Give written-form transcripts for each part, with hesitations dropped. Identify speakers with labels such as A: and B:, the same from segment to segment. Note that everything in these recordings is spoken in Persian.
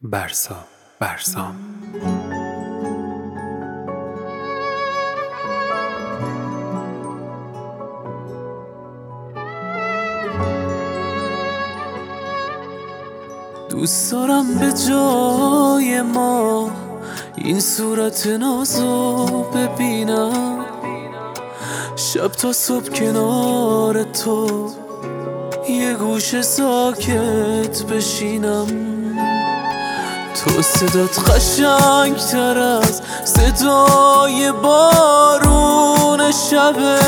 A: برسام. دوست دارم به جای ما این صورت نازو ببینم، شب تا صبح کنار تو یه گوشه ساکت بشینم. تو صدات قشنگ تر از صدای بارون شبه،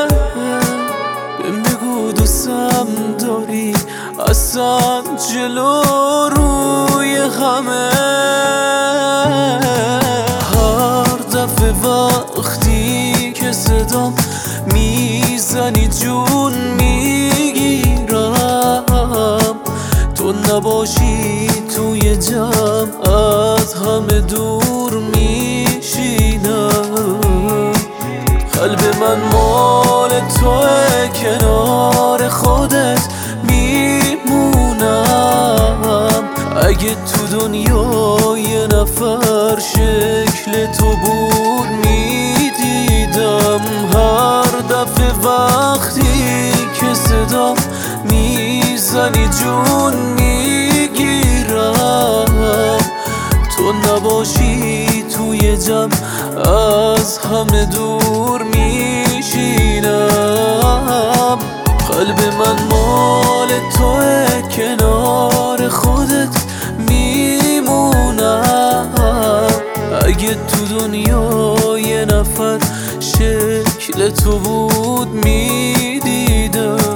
A: بهم بگو دوستم داری اصلا جلو روی همه. هر دفعه وقتی که صدام میزنی جون میگیرم، تو نباشی توی جمع از همه دور میشینم. قلب من مال توه، کنار خودت میمونم. اگه تو دنیا یه نفر شکل تو بود میدیدم. هر دفعه وقتی که صدام میزنی جون میگیرم، تو نباشی توی جمع از همه دور میشینم. قلب من مال توه، کنار خودت میمونم. اگه تو دنیا یه نفر شکل تو بود میدیدم.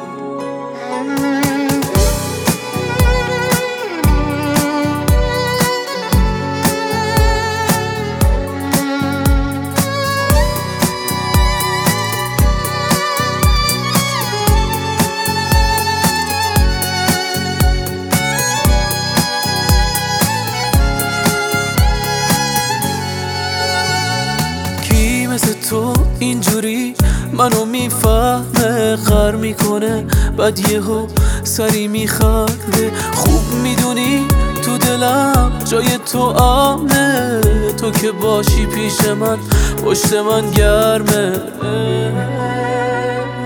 A: مثل تو اینجوری منو میفهمه، غر میکنه بعد یهو سری میخنده. خوب میدونی تو دلم جای تو امنه، تو که باشی پیش من پشت من گرمه.